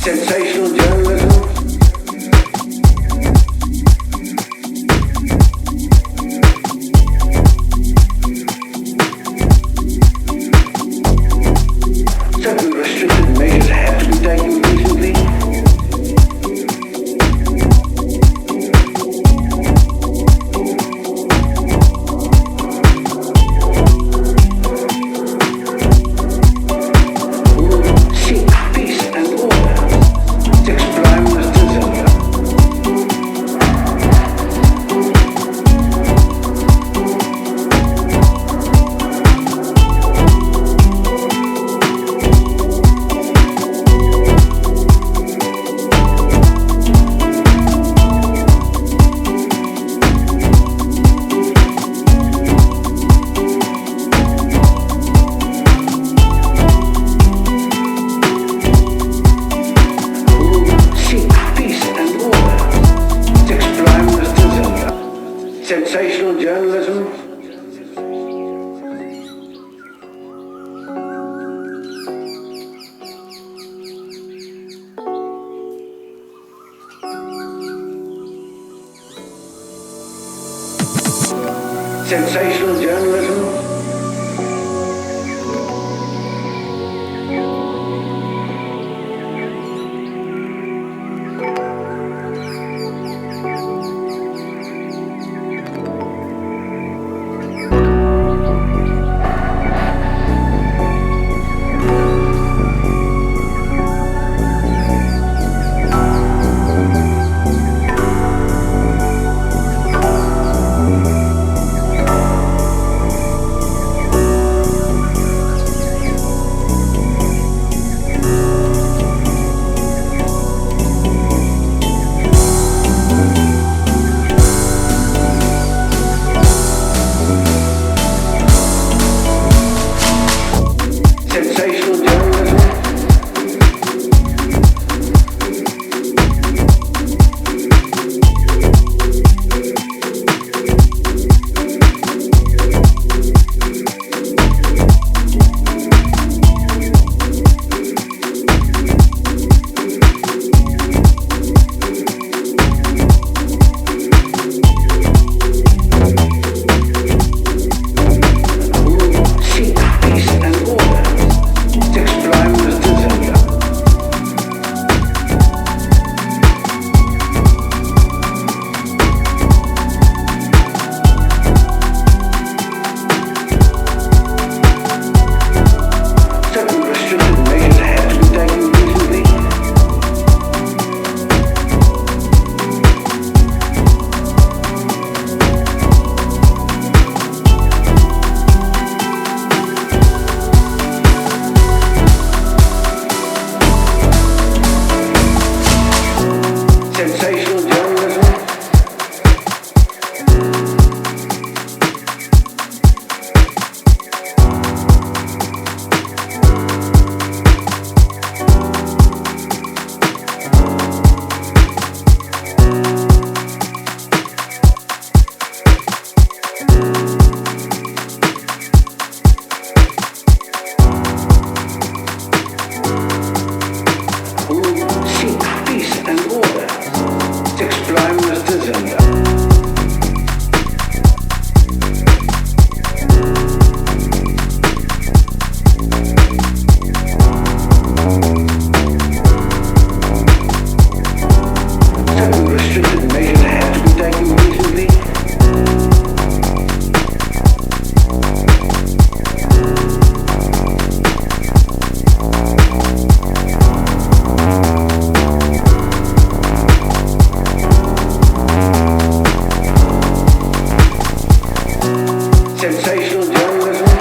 Sensational journalism. Certain restricted measures have to be taken recently. Seek peace and order. Six Prime Minister Zambia. Seek peace and order. Six Prime Minister Zambia. Sensational journalism. Sensational journalism. Sensational journalism. Seek peace and order. Six Prime Minister Zambia. Certain restricted measures have to be taken recently. Sensational journalism. Seek peace and order. Six Prime Minister Zambia. Certain restricted measures have to be taken recently. Sensational journalism.